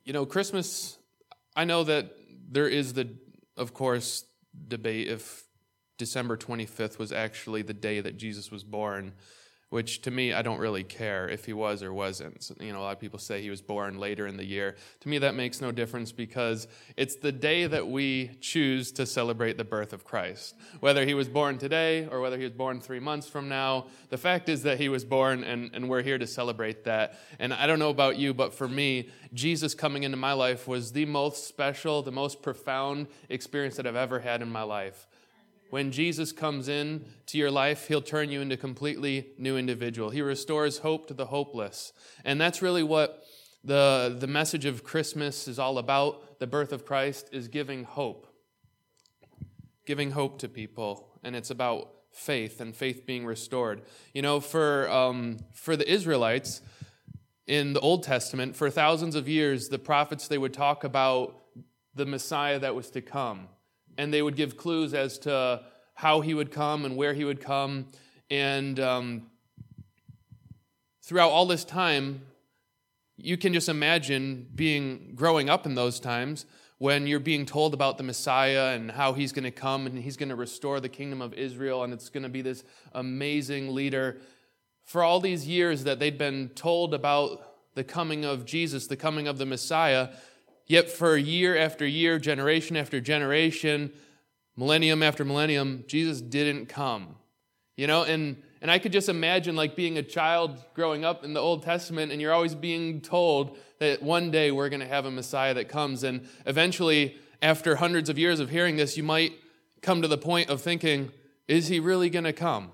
Christmas, I know that there is of course, debate if December 25th was actually the day that Jesus was born, which to me, I don't really care if he was or wasn't. So, a lot of people say he was born later in the year. To me, that makes no difference because it's the day that we choose to celebrate the birth of Christ. Whether he was born today or whether he was born 3 months from now, the fact is that he was born and we're here to celebrate that. And I don't know about you, but for me, Jesus coming into my life was the most special, the most profound experience that I've ever had in my life. When Jesus comes in to your life, he'll turn you into a completely new individual. He restores hope to the hopeless. And that's really what the message of Christmas is all about. The birth of Christ is giving hope. Giving hope to people. And it's about faith and faith being restored. For the Israelites in the Old Testament, for thousands of years, the prophets, they would talk about the Messiah that was to come. And they would give clues as to how he would come and where he would come. And throughout all this time, you can just imagine growing up in those times when you're being told about the Messiah and how he's going to come and he's going to restore the kingdom of Israel and it's going to be this amazing leader. For all these years that they'd been told about the coming of Jesus, the coming of the Messiah, yet for year after year, generation after generation, millennium after millennium, Jesus didn't come. And I could just imagine like being a child growing up in the Old Testament and you're always being told that one day we're going to have a Messiah that comes. And eventually, after hundreds of years of hearing this, you might come to the point of thinking, is he really going to come?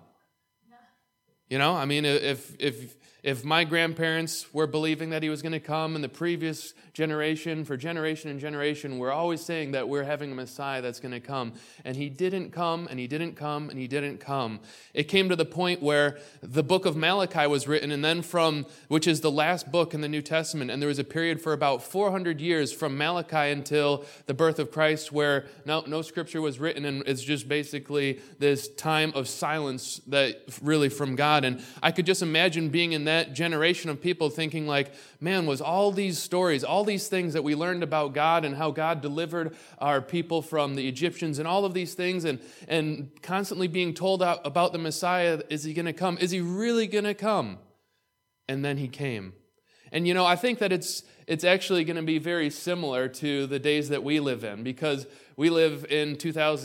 If my grandparents were believing that he was going to come in the previous generation, for generation and generation, we're always saying that we're having a Messiah that's going to come. And he didn't come, and he didn't come, and he didn't come. It came to the point where the book of Malachi was written, and then which is the last book in the New Testament, and there was a period for about 400 years from Malachi until the birth of Christ where no scripture was written, and it's just basically this time of silence that really from God. And I could just imagine being in that generation of people thinking like, man, was all these stories, all these things that we learned about God and how God delivered our people from the Egyptians and all of these things and constantly being told about the Messiah, is he going to come? Is he really going to come? And then he came. And I think that it's actually going to be very similar to the days that we live in because we live in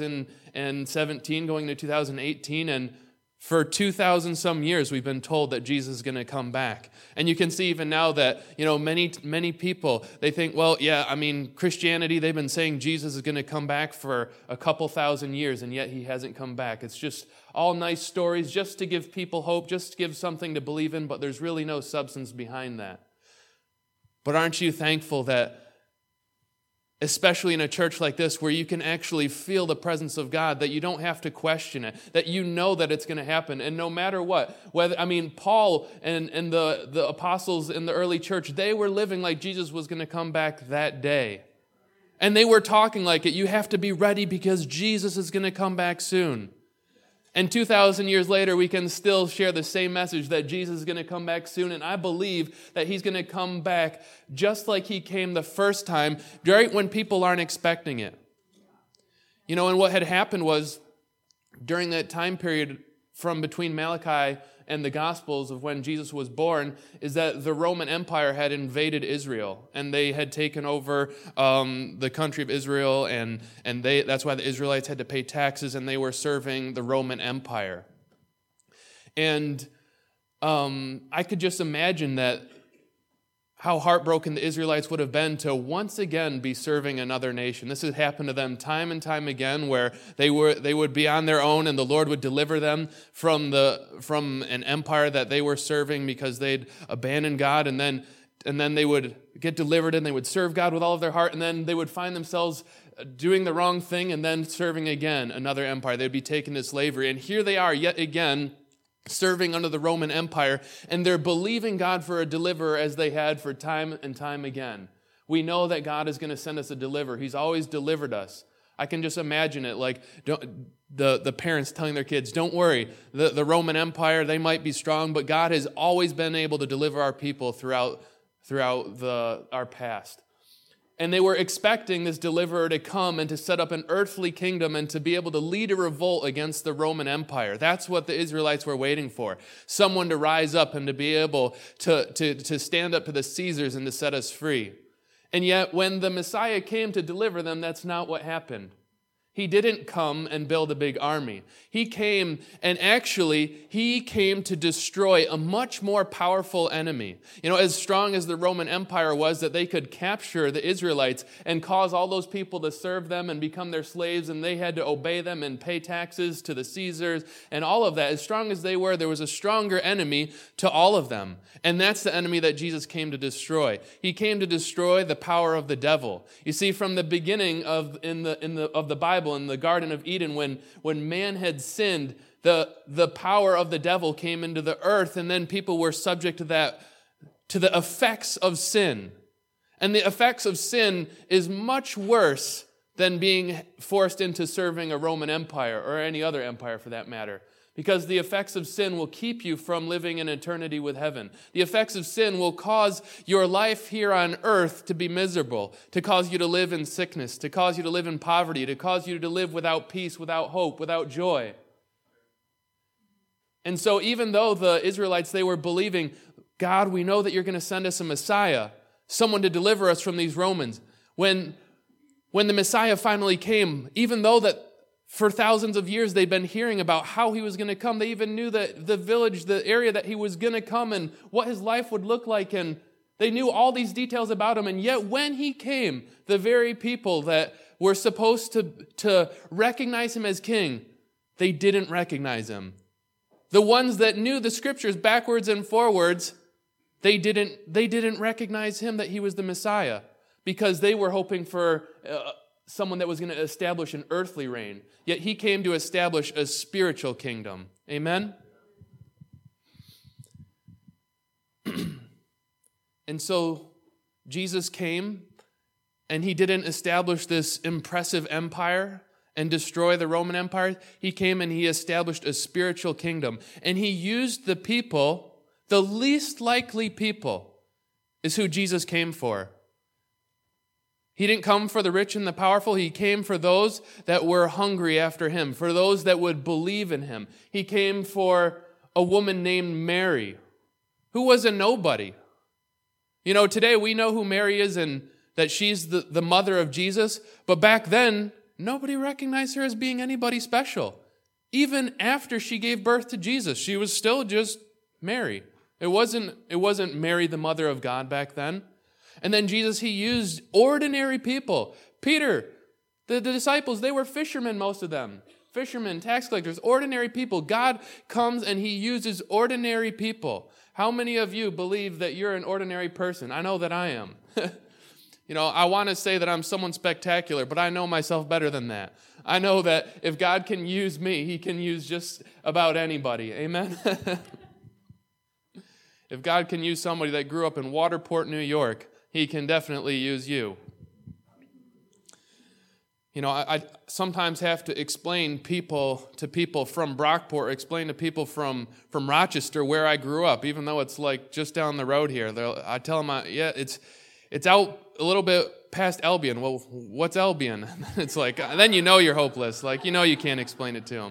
2017 going to 2018 and for 2,000 some years, we've been told that Jesus is going to come back. And you can see even now that, many people, they think, Christianity, they've been saying Jesus is going to come back for a couple thousand years, and yet he hasn't come back. It's just all nice stories just to give people hope, just to give something to believe in, but there's really no substance behind that. But aren't you thankful that, especially in a church like this where you can actually feel the presence of God, that you don't have to question it, that you know that it's going to happen. And no matter what, Paul and the apostles in the early church, they were living like Jesus was going to come back that day. And they were talking like it. You have to be ready because Jesus is going to come back soon. And 2,000 years later, we can still share the same message that Jesus is going to come back soon. And I believe that he's going to come back just like he came the first time, right when people aren't expecting it. And what had happened was during that time period from between Malachi and the Gospels of when Jesus was born is that the Roman Empire had invaded Israel and they had taken over the country of Israel and that's why the Israelites had to pay taxes and they were serving the Roman Empire. And I could just imagine that how heartbroken the Israelites would have been to once again be serving another nation. This had happened to them time and time again where they would be on their own and the Lord would deliver them from an empire that they were serving because they'd abandoned God and then they would get delivered and they would serve God with all of their heart and then they would find themselves doing the wrong thing and then serving again another empire. They'd be taken to slavery. And here they are yet again serving under the Roman Empire, and they're believing God for a deliverer as they had for time and time again. We know that God is going to send us a deliverer. He's always delivered us. I can just imagine it, like the parents telling their kids, don't worry, the Roman Empire, they might be strong, but God has always been able to deliver our people throughout our past. And they were expecting this deliverer to come and to set up an earthly kingdom and to be able to lead a revolt against the Roman Empire. That's what the Israelites were waiting for. Someone to rise up and to be able to stand up to the Caesars and to set us free. And yet, when the Messiah came to deliver them, that's not what happened. He didn't come and build a big army. He came, and actually, he came to destroy a much more powerful enemy. You know, as strong as the Roman Empire was, that they could capture the Israelites and cause all those people to serve them and become their slaves, and they had to obey them and pay taxes to the Caesars and all of that. As strong as they were, there was a stronger enemy to all of them. And that's the enemy that Jesus came to destroy. He came to destroy the power of the devil. You see, from the beginning of the Bible, in the Garden of Eden, when man had sinned, the power of the devil came into the earth, and then people were subject to the effects of sin. And the effects of sin is much worse than being forced into serving a Roman Empire or any other empire for that matter. Because the effects of sin will keep you from living in eternity with heaven. The effects of sin will cause your life here on earth to be miserable, to cause you to live in sickness, to cause you to live in poverty, to cause you to live without peace, without hope, without joy. And so even though the Israelites, they were believing, God, we know that you're going to send us a Messiah, someone to deliver us from these Romans. When the Messiah finally came, even though that for thousands of years, they'd been hearing about how he was going to come. They even knew that the village, the area that he was going to come and what his life would look like. And they knew all these details about him. And yet when he came, the very people that were supposed to recognize him as king, they didn't recognize him. The ones that knew the scriptures backwards and forwards, they didn't recognize him, that he was the Messiah, because they were hoping for someone that was going to establish an earthly reign. Yet he came to establish a spiritual kingdom. Amen? And so Jesus came, and he didn't establish this impressive empire and destroy the Roman Empire. He came and he established a spiritual kingdom. And he used the people, the least likely people, is who Jesus came for. He didn't come for the rich and the powerful. He came for those that were hungry after him, for those that would believe in him. He came for a woman named Mary, who was a nobody. You know, today we know who Mary is and that she's the mother of Jesus, but back then, nobody recognized her as being anybody special. Even after she gave birth to Jesus, she was still just Mary. It wasn't Mary, the mother of God, back then. And then Jesus, he used ordinary people. Peter, the disciples, they were fishermen, most of them. Fishermen, tax collectors, ordinary people. God comes and he uses ordinary people. How many of you believe that you're an ordinary person? I know that I am. You know, I want to say that I'm someone spectacular, but I know myself better than that. I know that if God can use me, he can use just about anybody. Amen? If God can use somebody that grew up in Waterport, New York, he can definitely use you. You know, I sometimes have to explain to people from Brockport, explain to people from Rochester where I grew up, even though it's like just down the road here. I tell them, it's out a little bit past Albion. Well, what's Albion? It's like, then you know you're hopeless. Like, you know you can't explain it to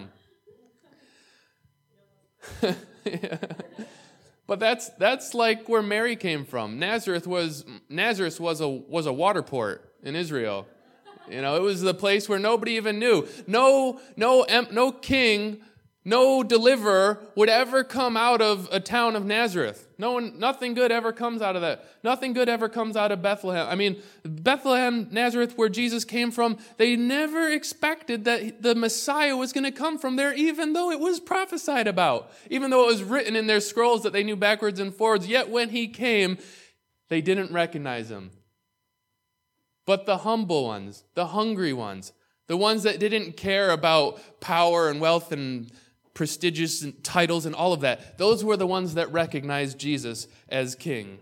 them. Yeah. But that's like where Mary came from. Nazareth was a water port in Israel. You know, it was the place where nobody even knew. No king, no deliverer would ever come out of a town of Nazareth. Nothing good ever comes out of that. Nothing good ever comes out of Bethlehem. I mean, Bethlehem, Nazareth, where Jesus came from, they never expected that the Messiah was going to come from there, even though it was prophesied about, even though it was written in their scrolls that they knew backwards and forwards. Yet when he came, they didn't recognize him. But the humble ones, the hungry ones, the ones that didn't care about power and wealth and prestigious titles and all of that, those were the ones that recognized Jesus as king.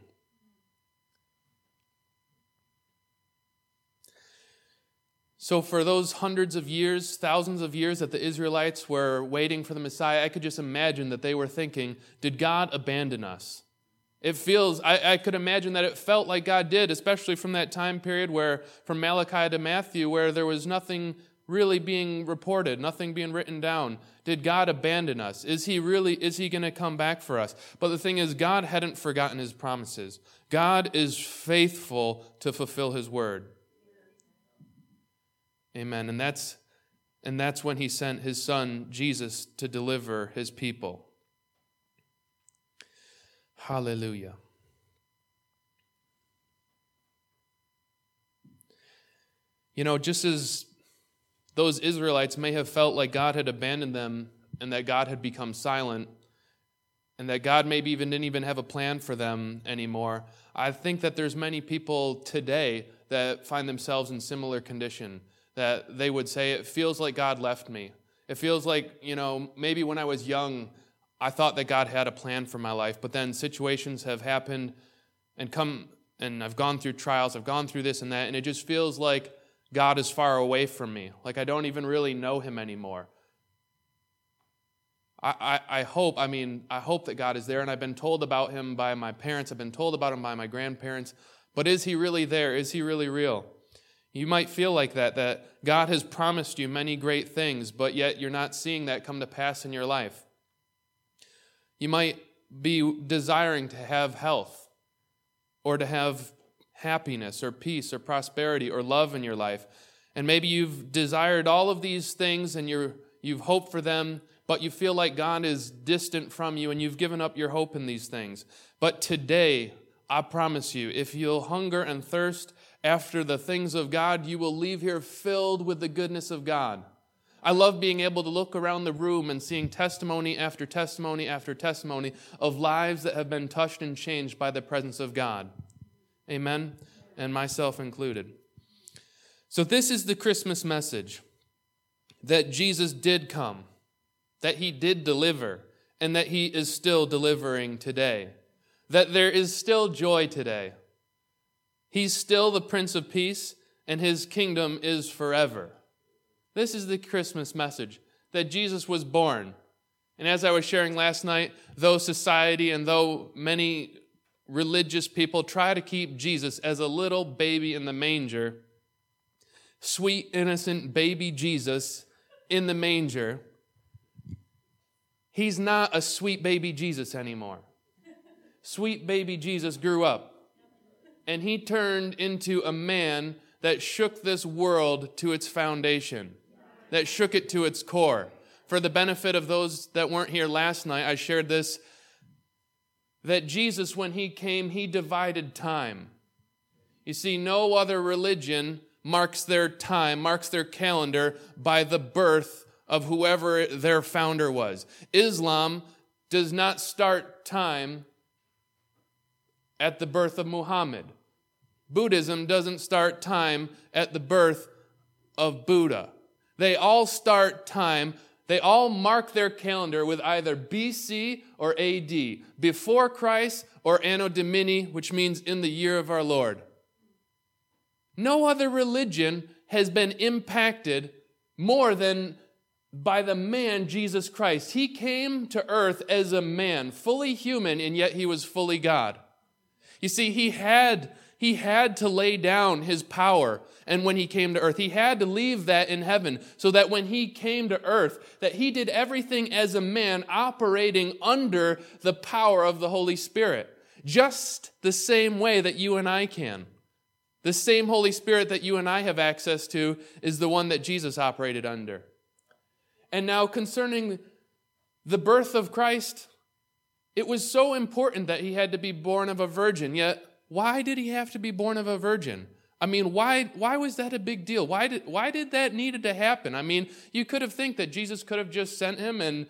So for those hundreds of years, thousands of years that the Israelites were waiting for the Messiah, I could just imagine that they were thinking, did God abandon us? It feels, I could imagine that it felt like God did, especially from that time period where, from Malachi to Matthew, where there was nothing really being reported, nothing being written down. Did God abandon us? Is he going to come back for us? But the thing is, God hadn't forgotten his promises. God is faithful to fulfill his word. Amen. And that's when he sent his son, Jesus, to deliver his people. Hallelujah. Just as those Israelites may have felt like God had abandoned them and that God had become silent and that God maybe didn't even have a plan for them anymore, I think that there's many people today that find themselves in similar condition, that they would say, it feels like God left me. It feels like, maybe when I was young, I thought that God had a plan for my life, but then situations have happened and I've gone through trials, I've gone through this and that, and it just feels like God is far away from me, like I don't even really know him anymore. I hope that God is there, and I've been told about him by my parents, I've been told about him by my grandparents, but is he really there? Is he really real? You might feel like that God has promised you many great things, but yet you're not seeing that come to pass in your life. You might be desiring to have health, or to have happiness or peace or prosperity or love in your life. And maybe you've desired all of these things and you've hoped for them, but you feel like God is distant from you and you've given up your hope in these things. But today, I promise you, if you'll hunger and thirst after the things of God, you will leave here filled with the goodness of God. I love being able to look around the room and seeing testimony after testimony after testimony of lives that have been touched and changed by the presence of God. Amen? And myself included. So this is the Christmas message, that Jesus did come, that he did deliver, and that he is still delivering today. That there is still joy today. He's still the Prince of Peace, and his kingdom is forever. This is the Christmas message, that Jesus was born. And as I was sharing last night, though society and though many religious people try to keep Jesus as a little baby in the manger, sweet, innocent baby Jesus in the manger, he's not a sweet baby Jesus anymore. Sweet baby Jesus grew up, and he turned into a man that shook this world to its foundation, that shook it to its core. For the benefit of those that weren't here last night, I shared this, that Jesus, when he came, he divided time. You see, no other religion marks their time, marks their calendar by the birth of whoever their founder was. Islam does not start time at the birth of Muhammad. Buddhism doesn't start time at the birth of Buddha. They all start time, they all mark their calendar with either BC or AD, before Christ or Anno Domini, which means in the year of our Lord. No other religion has been impacted more than by the man Jesus Christ. He came to earth as a man, fully human, and yet he was fully God. You see, he had to lay down his power, and when he came to earth, he had to leave that in heaven, so that when he came to earth, that he did everything as a man operating under the power of the Holy Spirit, just the same way that you and I can. The same Holy Spirit that you and I have access to is the one that Jesus operated under. And now concerning the birth of Christ, it was so important that he had to be born of a virgin, yet why did he have to be born of a virgin? I mean, why was that a big deal? Why did that needed to happen? I mean, you could have think that Jesus could have just sent him in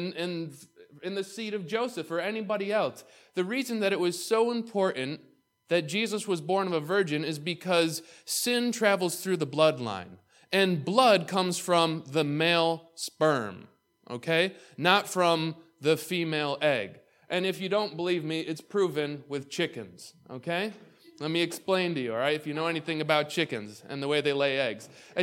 the seed of Joseph or anybody else. The reason that it was so important that Jesus was born of a virgin is because sin travels through the bloodline, and blood comes from the male sperm, okay? Not from the female egg. And if you don't believe me, it's proven with chickens, okay? Let me explain to you, all right, if you know anything about chickens and the way they lay eggs. A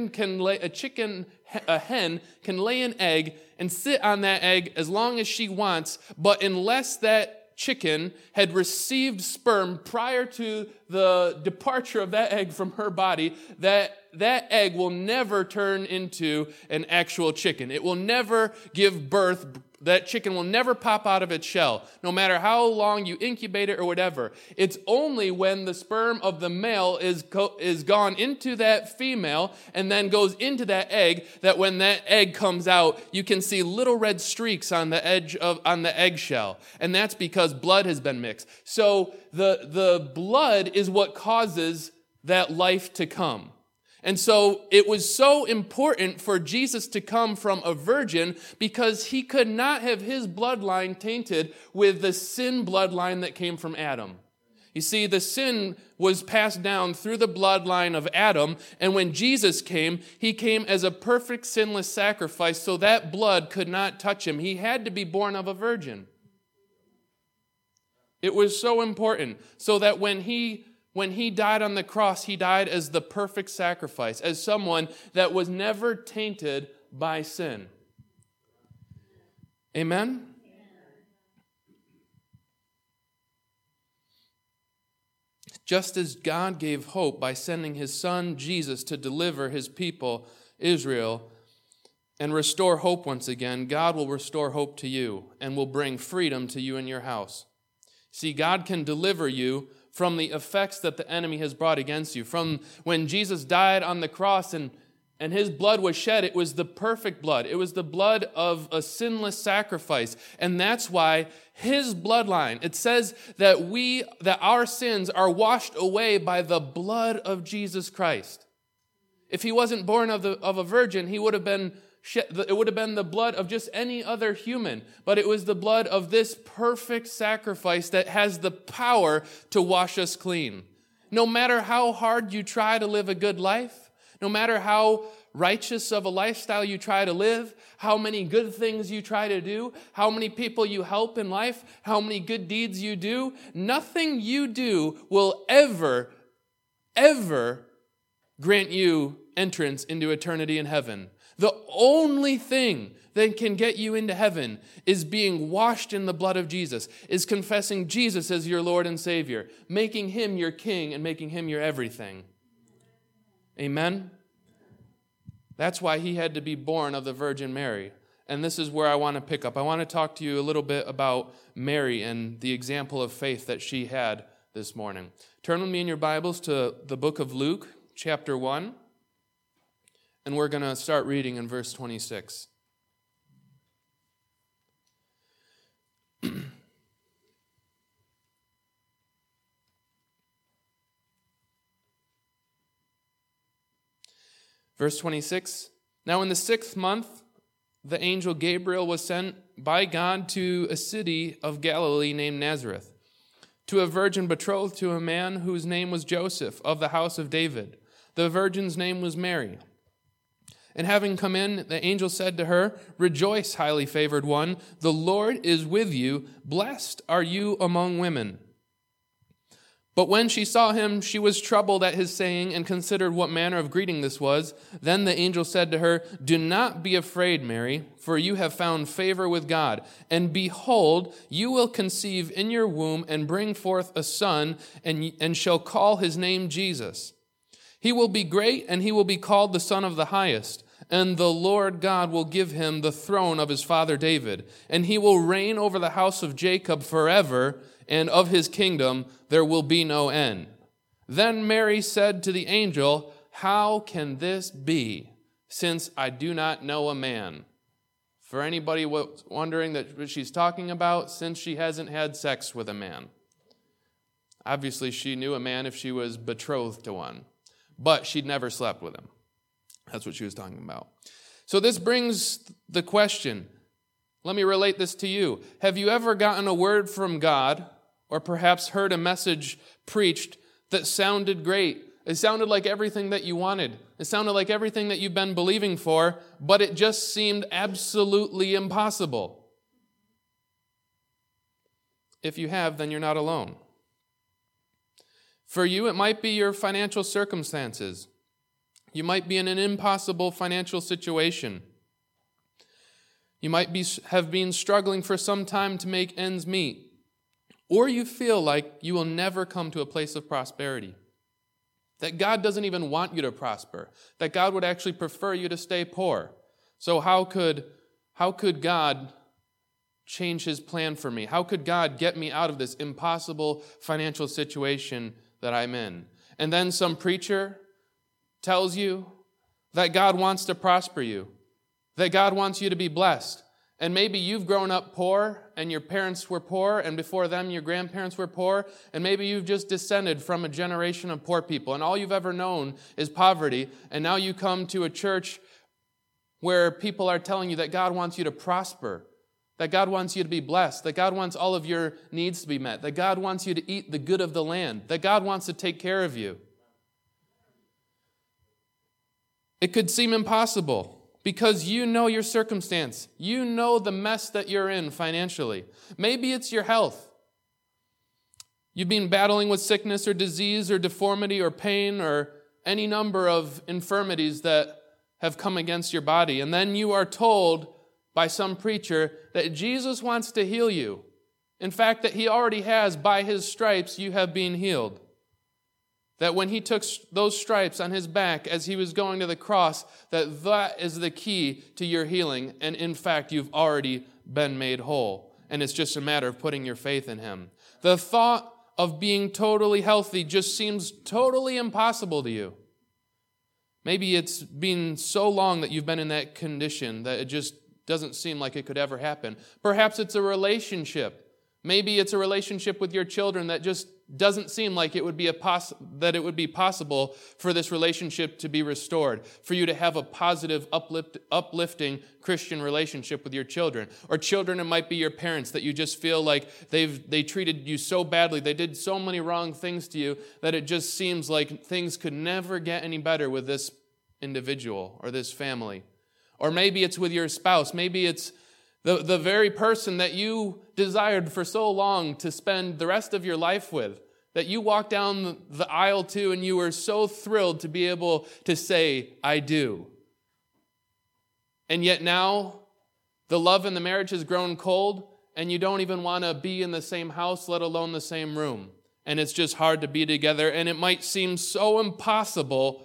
hen can lay an egg and sit on that egg as long as she wants, but unless that chicken had received sperm prior to the departure of that egg from her body, that egg will never turn into an actual chicken. It will never give birth. That chicken will never pop out of its shell, no matter how long you incubate it or whatever. It's only when the sperm of the male is gone into that female and then goes into that egg that when that egg comes out, you can see little red streaks on the eggshell. And that's because blood has been mixed. So the blood is what causes that life to come. And so it was so important for Jesus to come from a virgin because he could not have his bloodline tainted with the sin bloodline that came from Adam. You see, the sin was passed down through the bloodline of Adam, and when Jesus came, he came as a perfect sinless sacrifice, so that blood could not touch him. He had to be born of a virgin. It was so important, so that when he died on the cross, he died as the perfect sacrifice, as someone that was never tainted by sin. Amen? Just as God gave hope by sending his son Jesus to deliver his people, Israel, and restore hope once again, God will restore hope to you and will bring freedom to you and your house. See, God can deliver you from the effects that the enemy has brought against you. From when Jesus died on the cross and his blood was shed, it was the perfect blood. It was the blood of a sinless sacrifice. And that's why his bloodline, it says that our sins are washed away by the blood of Jesus Christ. If he wasn't born of a virgin, he would have been it would have been the blood of just any other human, but it was the blood of this perfect sacrifice that has the power to wash us clean. No matter how hard you try to live a good life, no matter how righteous of a lifestyle you try to live, how many good things you try to do, how many people you help in life, how many good deeds you do, nothing you do will ever grant you entrance into eternity in heaven. The only thing that can get you into heaven is being washed in the blood of Jesus, is confessing Jesus as your Lord and Savior, making him your king and making him your everything. Amen? That's why he had to be born of the Virgin Mary. And this is where I want to pick up. I want to talk to you a little bit about Mary and the example of faith that she had this morning. Turn with me in your Bibles to the book of Luke, chapter 1. And we're going to start reading in verse 26. Verse 26, now in the 6th month, the angel Gabriel was sent by God to a city of Galilee named Nazareth, to a virgin betrothed to a man whose name was Joseph, of the house of David. The virgin's name was Mary. And having come in, the angel said to her, "Rejoice, highly favored one, the Lord is with you. Blessed are you among women." But when she saw him, she was troubled at his saying and considered what manner of greeting this was. Then the angel said to her, "Do not be afraid, Mary, for you have found favor with God. And behold, you will conceive in your womb and bring forth a son, and shall call his name Jesus. He will be great, and he will be called the Son of the Highest. And the Lord God will give him the throne of his father David, and he will reign over the house of Jacob forever, and of his kingdom there will be no end." Then Mary said to the angel, "How can this be, since I do not know a man?" For anybody wondering what she's talking about, since she hasn't had sex with a man. Obviously, she knew a man if she was betrothed to one, but she'd never slept with him. That's what she was talking about. So this brings the question. Let me relate this to you. Have you ever gotten a word from God, or perhaps heard a message preached that sounded great? It sounded like everything that you wanted. It sounded like everything that you've been believing for, but it just seemed absolutely impossible. If you have, then you're not alone. For you, it might be your financial circumstances. You might be in an impossible financial situation. You might have been struggling for some time to make ends meet. or you feel like you will never come to a place of prosperity, that God doesn't even want you to prosper, that God would actually prefer you to stay poor. So how could God change his plan for me? How could God get me out of this impossible financial situation that I'm in? And then some preacher tells you that God wants to prosper you, that God wants you to be blessed. And maybe you've grown up poor, and your parents were poor, and before them your grandparents were poor, and maybe you've just descended from a generation of poor people, and all you've ever known is poverty, and now you come to a church where people are telling you that God wants you to prosper, that God wants you to be blessed, that God wants all of your needs to be met, that God wants you to eat the good of the land, that God wants to take care of you. It could seem impossible because you know your circumstance. You know the mess that you're in financially. Maybe it's your health. You've been battling with sickness or disease or deformity or pain or any number of infirmities that have come against your body. And then you are told by some preacher that Jesus wants to heal you. In fact, that he already has. By his stripes you have been healed. That when he took those stripes on his back as he was going to the cross, that is the key to your healing. And in fact, you've already been made whole. And it's just a matter of putting your faith in him. The thought of being totally healthy just seems totally impossible to you. Maybe it's been so long that you've been in that condition that it just doesn't seem like it could ever happen. Perhaps it's a relationship. Maybe it's a relationship with your children that just doesn't seem like it would be possible for this relationship to be restored, for you to have a positive, uplifting Christian relationship with your children. Or children, it might be your parents that you just feel like they treated you so badly, they did so many wrong things to you that it just seems like things could never get any better with this individual or this family. Or maybe it's with your spouse. Maybe it's the very person that you desired for so long to spend the rest of your life with, that you walked down the aisle to and you were so thrilled to be able to say, I do. And yet now the love in the marriage has grown cold and you don't even want to be in the same house, let alone the same room. And it's just hard to be together, and it might seem so impossible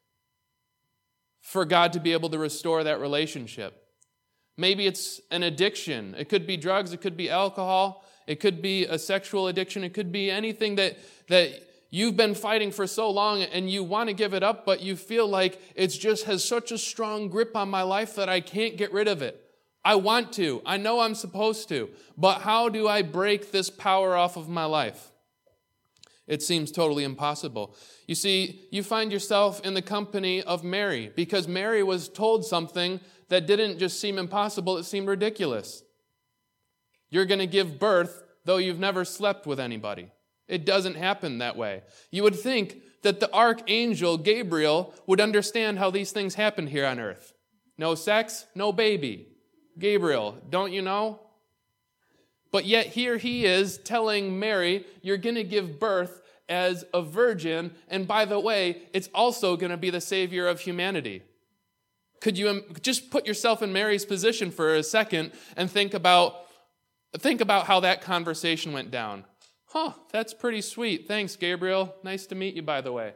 for God to be able to restore that relationship. Maybe it's an addiction. It could be drugs. It could be alcohol. It could be a sexual addiction. It could be anything that you've been fighting for so long and you want to give it up, but you feel like it just has such a strong grip on my life that I can't get rid of it. I want to. I know I'm supposed to. But how do I break this power off of my life? It seems totally impossible. You see, you find yourself in the company of Mary because Mary was told something that didn't just seem impossible, it seemed ridiculous. You're going to give birth, though you've never slept with anybody. It doesn't happen that way. You would think that the archangel Gabriel would understand how these things happen here on earth. No sex, no baby. Gabriel, don't you know? But yet here he is telling Mary, you're going to give birth as a virgin, and by the way, it's also going to be the Savior of humanity. Could you just put yourself in Mary's position for a second and think about how that conversation went down? That's pretty sweet. Thanks, Gabriel. Nice to meet you, by the way.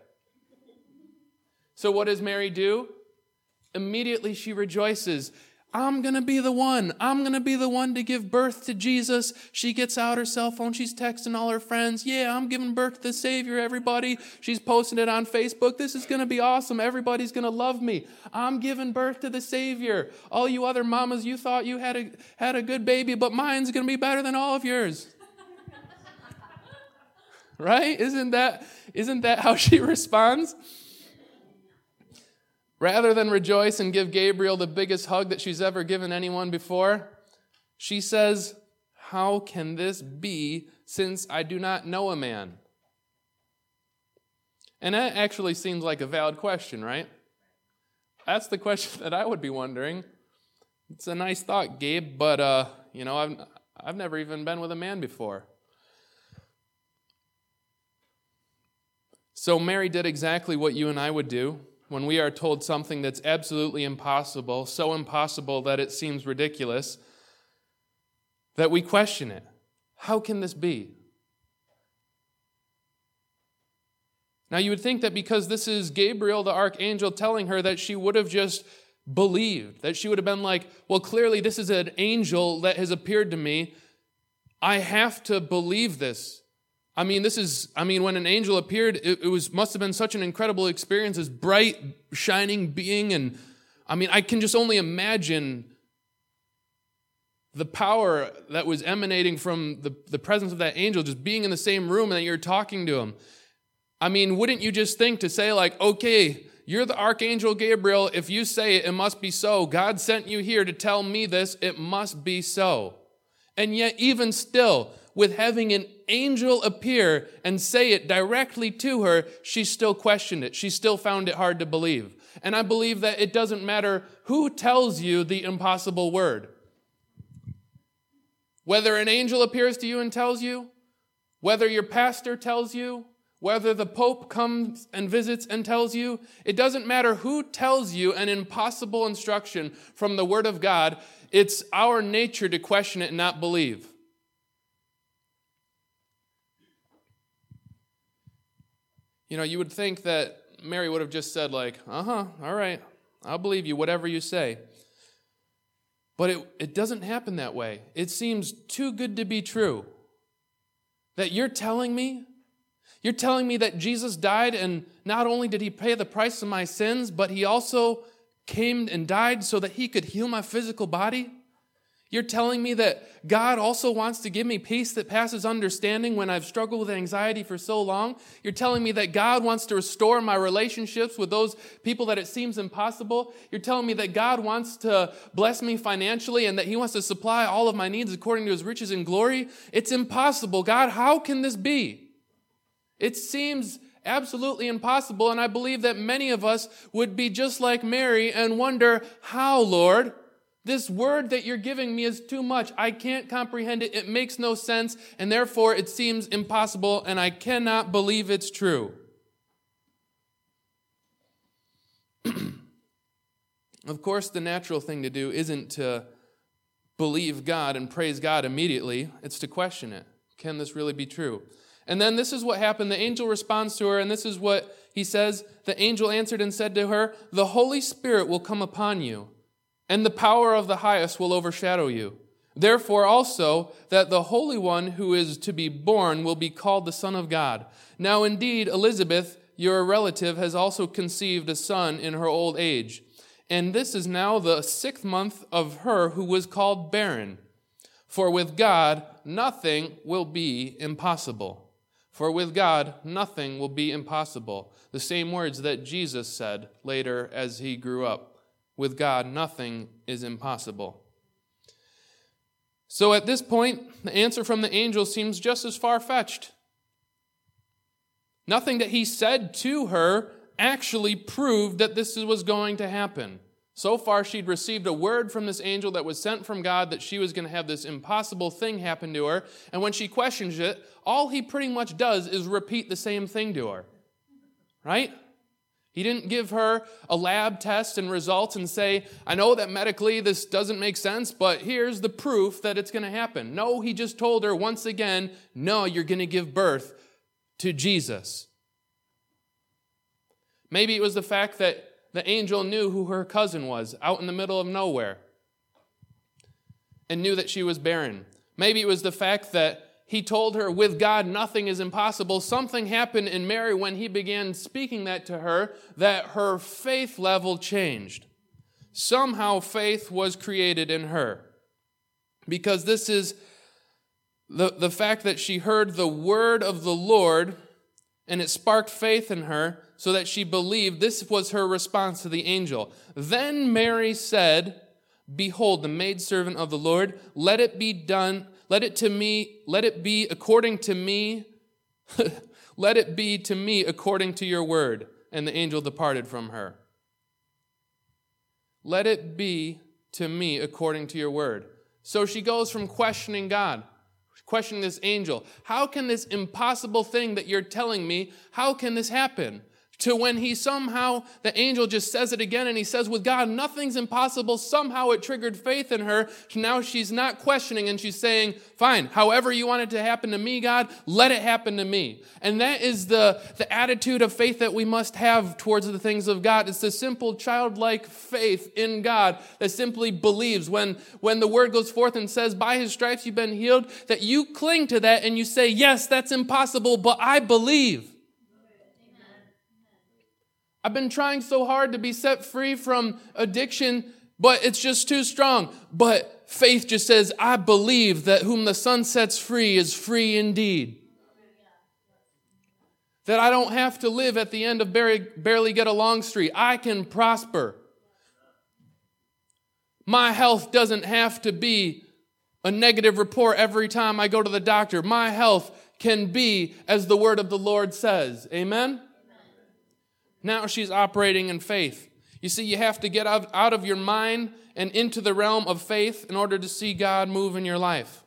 So what does Mary do? Immediately she rejoices. I'm going to be the one. I'm going to be the one to give birth to Jesus. She gets out her cell phone. She's texting all her friends. Yeah, I'm giving birth to the Savior, everybody. She's posting it on Facebook. This is going to be awesome. Everybody's going to love me. I'm giving birth to the Savior. All you other mamas, you thought you had a good baby, but mine's going to be better than all of yours. Right? Isn't that how she responds? Rather than rejoice and give Gabriel the biggest hug that she's ever given anyone before, she says, how can this be since I do not know a man? And that actually seems like a valid question, right? That's the question that I would be wondering. It's a nice thought, Gabe, but I've never even been with a man before. So Mary did exactly what you and I would do when we are told something that's absolutely impossible, so impossible that it seems ridiculous, that we question it. How can this be? Now you would think that because this is Gabriel the archangel telling her, that she would have just believed, that she would have been like, well, clearly this is an angel that has appeared to me. I have to believe this. When an angel appeared, it must have been such an incredible experience, this bright, shining being. And I can just only imagine the power that was emanating from the presence of that angel, just being in the same room and that you're talking to him. Wouldn't you just think to say like, okay, you're the archangel Gabriel. If you say it, it must be so. God sent you here to tell me this. It must be so. And yet, even still, with having an angel appear and say it directly to her, she still questioned it. She still found it hard to believe. And I believe that it doesn't matter who tells you the impossible word. Whether an angel appears to you and tells you, whether your pastor tells you, whether the Pope comes and visits and tells you, it doesn't matter who tells you an impossible instruction from the Word of God. It's our nature to question it and not believe. You would think that Mary would have just said like, all right, I'll believe you, whatever you say. But it doesn't happen that way. It seems too good to be true. That you're telling me that Jesus died, and not only did he pay the price of my sins, but he also came and died so that he could heal my physical body? You're telling me that God also wants to give me peace that passes understanding when I've struggled with anxiety for so long? You're telling me that God wants to restore my relationships with those people that it seems impossible? You're telling me that God wants to bless me financially and that he wants to supply all of my needs according to his riches and glory? It's impossible. God, how can this be? It seems absolutely impossible, and I believe that many of us would be just like Mary and wonder, how, Lord? This word that you're giving me is too much. I can't comprehend it. It makes no sense, and therefore it seems impossible, and I cannot believe it's true. Of course, the natural thing to do isn't to believe God and praise God immediately. It's to question it. Can this really be true? And then this is what happened. The angel responds to her, and this is what he says. The angel answered and said to her, "The Holy Spirit will come upon you, and the power of the highest will overshadow you. Therefore also that the Holy One who is to be born will be called the Son of God. Now indeed, Elizabeth, your relative, has also conceived a son in her old age. And this is now the 6th month of her who was called barren. For with God nothing will be impossible." For with God, nothing will be impossible. The same words that Jesus said later as he grew up. With God, nothing is impossible. So at this point, the answer from the angel seems just as far-fetched. Nothing that he said to her actually proved that this was going to happen. So far, she'd received a word from this angel that was sent from God that she was going to have this impossible thing happen to her. And when she questions it, all he pretty much does is repeat the same thing to her. Right? He didn't give her a lab test and results and say, I know that medically this doesn't make sense, but here's the proof that it's going to happen. No, he just told her once again, no, you're going to give birth to Jesus. Maybe it was the fact that the angel knew who her cousin was out in the middle of nowhere and knew that she was barren. Maybe it was the fact that he told her, with God, nothing is impossible. Something happened in Mary when he began speaking that to her, that her faith level changed. Somehow faith was created in her. Because this is the fact that she heard the word of the Lord, and it sparked faith in her, so that she believed. This was her response to the angel. Then Mary said, "Behold, the maidservant of the Lord, let it be done, let it be according to me, let it be to me according to your word." And the angel departed from her. Let it be to me according to your word. So she goes from questioning God, questioning this angel. How can this impossible thing that you're telling me, how can this happen? to when he somehow, the angel just says it again, and he says, with God, nothing's impossible. Somehow it triggered faith in her. Now she's not questioning, and she's saying, fine, however you want it to happen to me, God, let it happen to me. And that is the attitude of faith that we must have towards the things of God. It's the simple childlike faith in God that simply believes. When the word goes forth and says, by his stripes you've been healed, that you cling to that and you say, yes, that's impossible, but I believe. I've been trying so hard to be set free from addiction, but it's just too strong. But faith just says, I believe that whom the Son sets free is free indeed. That I don't have to live at the end of barely get along street. I can prosper. My health doesn't have to be a negative report every time I go to the doctor. My health can be as the word of the Lord says. Amen? Now she's operating in faith. You see, you have to get out of your mind and into the realm of faith in order to see God move in your life.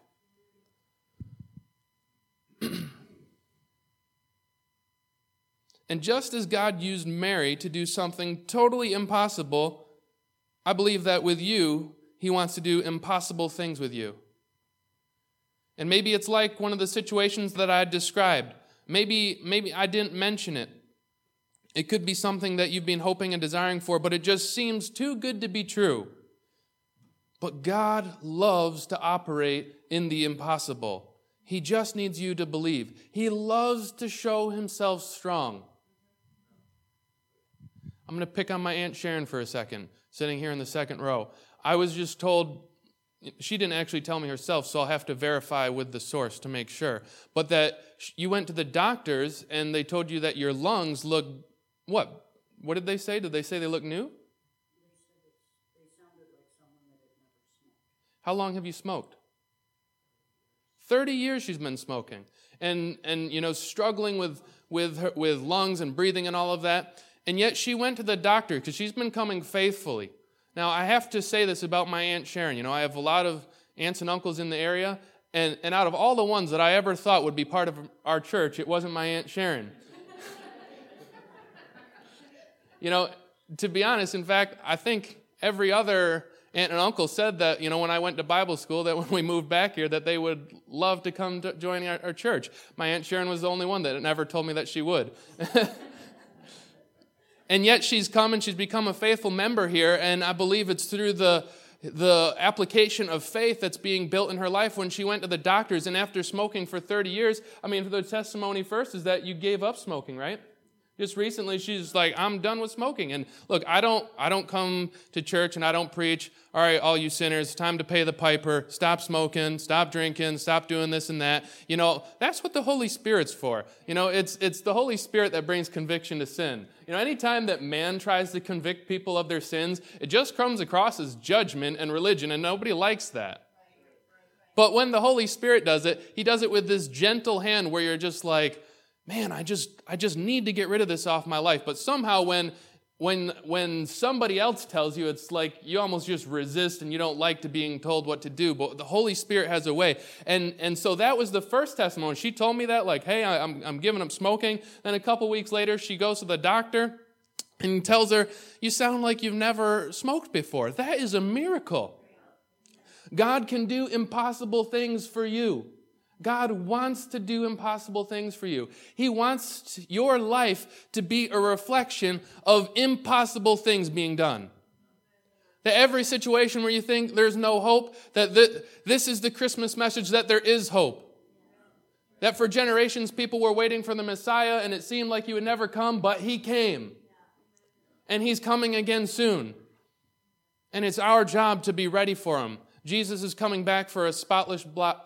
And just as God used Mary to do something totally impossible, I believe that with you, he wants to do impossible things with you. And maybe it's like one of the situations that I described. Maybe I didn't mention it. It could be something that you've been hoping and desiring for, but it just seems too good to be true. But God loves to operate in the impossible. He just needs you to believe. He loves to show himself strong. I'm going to pick on my Aunt Sharon for a second, sitting here in the second row. I was just told, she didn't actually tell me herself, so I'll have to verify with the source to make sure, but that you went to the doctors and they told you that your lungs look what? What did they say? Did they say they look new? They sounded like someone that had never smoked. How long have you smoked? 30 years she's been smoking. And struggling with lungs and breathing and all of that. And yet she went to the doctor because she's been coming faithfully. Now, I have to say this about my Aunt Sharon. I have a lot of aunts and uncles in the area. And out of all the ones that I ever thought would be part of our church, it wasn't my Aunt Sharon. To be honest, in fact, I think every other aunt and uncle said that, when I went to Bible school, that when we moved back here, that they would love to come to join our church. My Aunt Sharon was the only one that never told me that she would. And yet she's come and she's become a faithful member here, and I believe it's through the application of faith that's being built in her life when she went to the doctors, and after smoking for 30 years, the testimony first is that you gave up smoking, right? Just recently, she's like, I'm done with smoking. And look, I don't come to church and I don't preach, all right, all you sinners, time to pay the piper, stop smoking, stop drinking, stop doing this and that. That's what the Holy Spirit's for. It's the Holy Spirit that brings conviction to sin. Anytime that man tries to convict people of their sins, it just comes across as judgment and religion, and nobody likes that. But when the Holy Spirit does it, he does it with this gentle hand where you're just like, man, I just need to get rid of this off my life. But somehow when somebody else tells you, it's like you almost just resist and you don't like to being told what to do. But the Holy Spirit has a way. And so that was the first testimony. She told me that, like, hey, I'm giving up smoking. Then a couple weeks later, she goes to the doctor and tells her, you sound like you've never smoked before. That is a miracle. God can do impossible things for you. God wants to do impossible things for you. He wants your life to be a reflection of impossible things being done. That every situation where you think there's no hope, that this is the Christmas message that there is hope. That for generations people were waiting for the Messiah and it seemed like he would never come, but he came. And he's coming again soon. And it's our job to be ready for him. Jesus is coming back for a spotless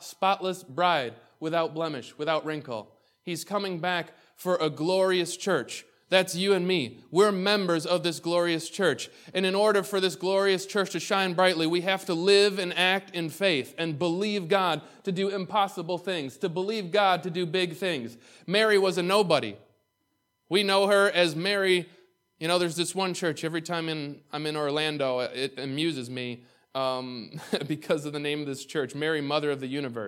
bride, without blemish, without wrinkle. He's coming back for a glorious church. That's you and me. We're members of this glorious church. And in order for this glorious church to shine brightly, we have to live and act in faith and believe God to do impossible things, to believe God to do big things. Mary was a nobody. We know her as Mary. There's this one church, every time I'm in Orlando, it amuses me. Because of the name of this church, Mary, Mother of the Universe.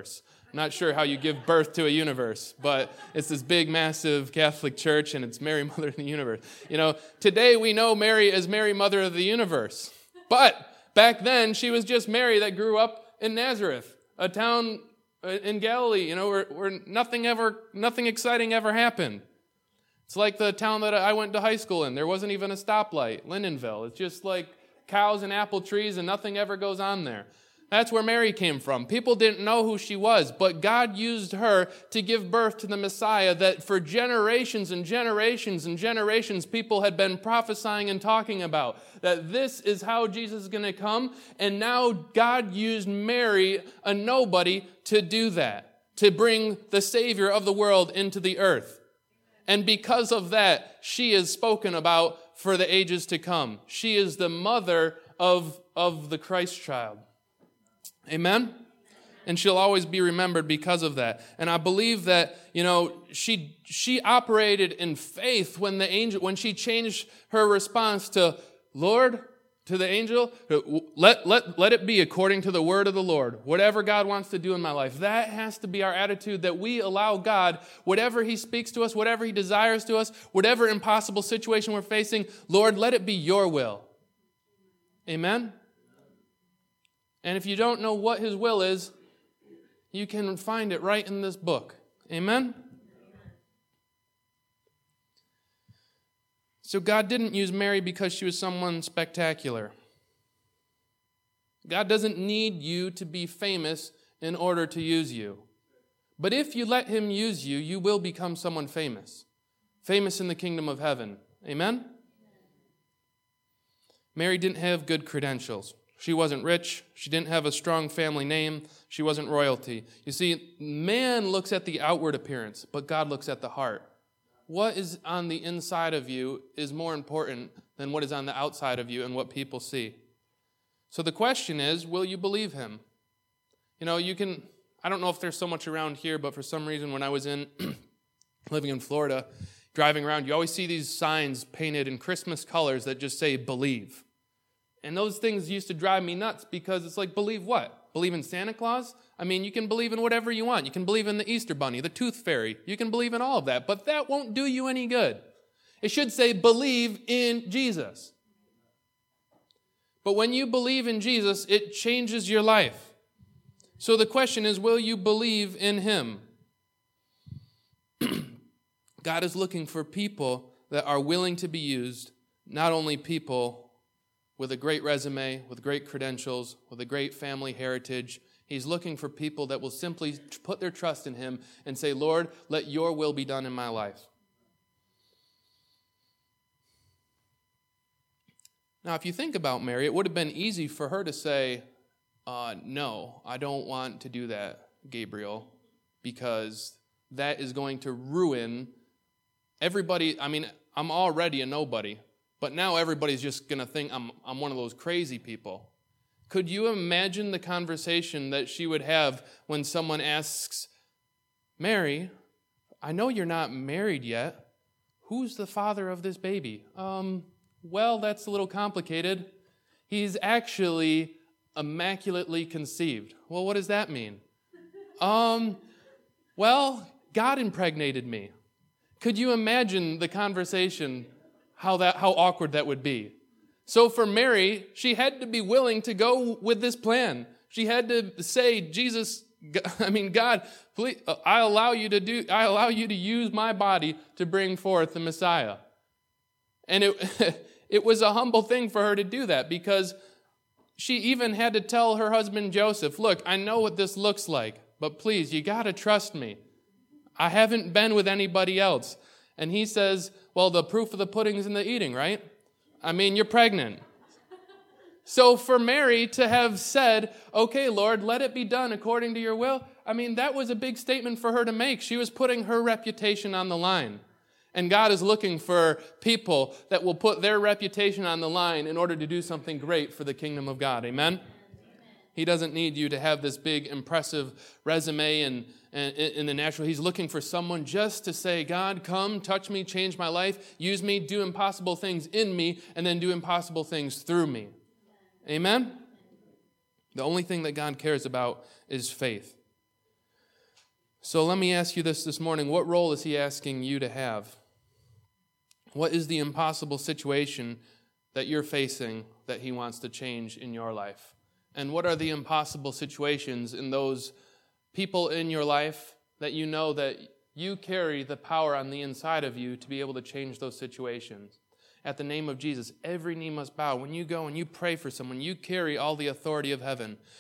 Not sure how you give birth to a universe, but it's this big, massive Catholic church, and it's Mary, Mother of the Universe. Today we know Mary as Mary, Mother of the Universe. But back then, she was just Mary that grew up in Nazareth, a town in Galilee, where nothing exciting ever happened. It's like the town that I went to high school in. There wasn't even a stoplight, Lindenville. It's just like cows and apple trees, and nothing ever goes on there. That's where Mary came from. People didn't know who she was, but God used her to give birth to the Messiah that for generations and generations and generations people had been prophesying and talking about, that this is how Jesus is going to come. And now God used Mary, a nobody, to do that, to bring the Savior of the world into the earth. And because of that, she is spoken about for the ages to come. She is the mother of the Christ child. Amen? And she'll always be remembered because of that. And I believe that, she operated in faith when she changed her response to Lord, to the angel, let it be according to the word of the Lord. Whatever God wants to do in my life. That has to be our attitude, that we allow God, whatever he speaks to us, whatever he desires to us, whatever impossible situation we're facing, Lord, let it be your will. Amen? And if you don't know what his will is, you can find it right in this book. Amen? So God didn't use Mary because she was someone spectacular. God doesn't need you to be famous in order to use you. But if you let him use you, you will become someone famous. Famous in the kingdom of heaven. Amen? Mary didn't have good credentials. She wasn't rich. She didn't have a strong family name. She wasn't royalty. You see, man looks at the outward appearance, but God looks at the heart. What is on the inside of you is more important than what is on the outside of you and what people see. So the question is, will you believe him? I don't know if there's so much around here, but for some reason when I was living in Florida, driving around, you always see these signs painted in Christmas colors that just say, believe. And those things used to drive me nuts because it's like, believe what? Believe in Santa Claus? I mean, you can believe in whatever you want. You can believe in the Easter Bunny, the Tooth Fairy. You can believe in all of that, but that won't do you any good. It should say, believe in Jesus. But when you believe in Jesus, it changes your life. So the question is, will you believe in him? God is looking for people that are willing to be used, not only people with a great resume, with great credentials, with a great family heritage. He's looking for people that will simply put their trust in him and say, Lord, let your will be done in my life. Now, if you think about Mary, it would have been easy for her to say, no, I don't want to do that, Gabriel, because that is going to ruin everybody. I mean, I'm already a nobody. But now everybody's just going to think I'm one of those crazy people. Could you imagine the conversation that she would have when someone asks, Mary, I know you're not married yet. Who's the father of this baby? Well, that's a little complicated. He's actually immaculately conceived. Well, what does that mean? Well, God impregnated me. Could you imagine the conversation? How awkward that would be. So for Mary, she had to be willing to go with this plan. She had to say, God, please, I allow you to use my body to bring forth the Messiah. And it was a humble thing for her to do that because she even had to tell her husband Joseph, look, I know what this looks like, but please, you got to trust me. I haven't been with anybody else. And he says, well, the proof of the pudding is in the eating, right? I mean, you're pregnant. So for Mary to have said, okay, Lord, let it be done according to your will, I mean, that was a big statement for her to make. She was putting her reputation on the line. And God is looking for people that will put their reputation on the line in order to do something great for the kingdom of God. Amen? He doesn't need you to have this big, impressive resume and in the natural. He's looking for someone just to say, God, come, touch me, change my life, use me, do impossible things in me, and then do impossible things through me. Amen? The only thing that God cares about is faith. So let me ask you this morning. What role is he asking you to have? What is the impossible situation that you're facing that he wants to change in your life? And what are the impossible situations in those people in your life that you know that you carry the power on the inside of you to be able to change those situations? At the name of Jesus, every knee must bow. When you go and you pray for someone, you carry all the authority of heaven.